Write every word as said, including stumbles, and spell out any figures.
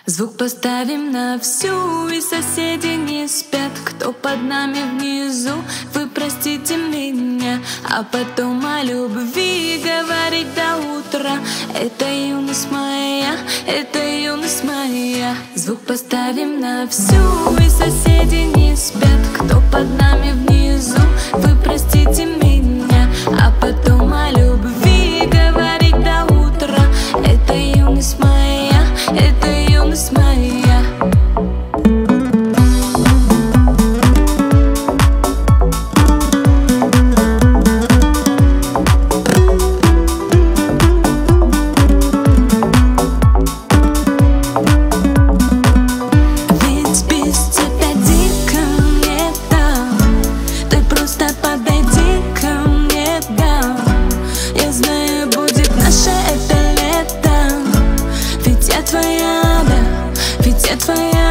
Звук поставим на всю, и соседи не спят. Кто под нами внизу, вы простите меня. А потом о любви говорить до утра. Это юность моя, это юность моя. Звук поставим на всю, и соседи не спят. Кто под нами внизу, вы простите меня. А потом о любви говорить до утра. Это юность моя, это юность моя. Ведь без тебя дико мне там. Ты просто подойди ко мне, да. Я знаю, будет наше это лето. Ведь я твоя, да, ведь я твоя.